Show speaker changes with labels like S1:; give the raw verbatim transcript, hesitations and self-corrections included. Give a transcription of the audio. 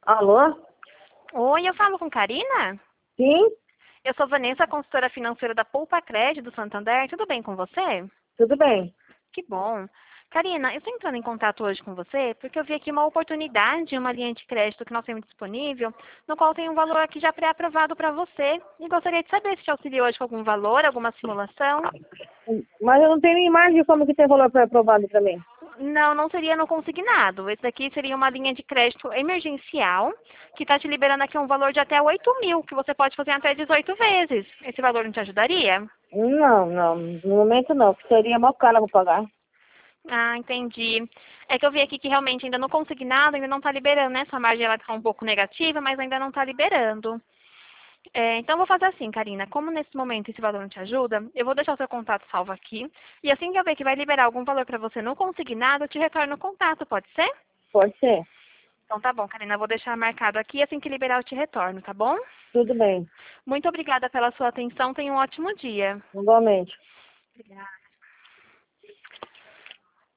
S1: Alô?
S2: Oi, eu falo com Karina?
S1: Sim?
S2: Eu sou Vanessa, consultora financeira da Poupa Crédito do Santander. Tudo bem com você?
S1: Tudo bem.
S2: Que bom. Karina, eu estou entrando em contato hoje com você porque eu vi aqui uma oportunidade, uma linha de crédito que nós temos disponível, no qual tem um valor aqui já pré-aprovado para você. E gostaria de saber se te auxilia hoje com algum valor, alguma simulação.
S1: Mas eu não tenho nem imagem de como que tem valor pré-aprovado para mim.
S2: Não, não seria no consignado. Esse daqui seria uma linha de crédito emergencial, que está te liberando aqui um valor de até oito mil, que você pode fazer até dezoito vezes. Esse valor não te ajudaria?
S1: Não, não. No momento não, porque seria mó caro para pagar.
S2: Ah, entendi. É que eu vi aqui que realmente ainda no consignado ainda não está liberando, né? Sua margem ela está um pouco negativa, mas ainda não está liberando. É, então, eu vou fazer assim, Karina. Como nesse momento esse valor não te ajuda, eu vou deixar o seu contato salvo aqui. E assim que eu ver que vai liberar algum valor para você no consignado, eu te retorno o contato, pode ser?
S1: Pode ser.
S2: Então tá bom, Karina, eu vou deixar marcado aqui. Assim que liberar, eu te retorno, tá bom?
S1: Tudo bem.
S2: Muito obrigada pela sua atenção. Tenha um ótimo dia.
S1: Igualmente.
S2: Obrigada.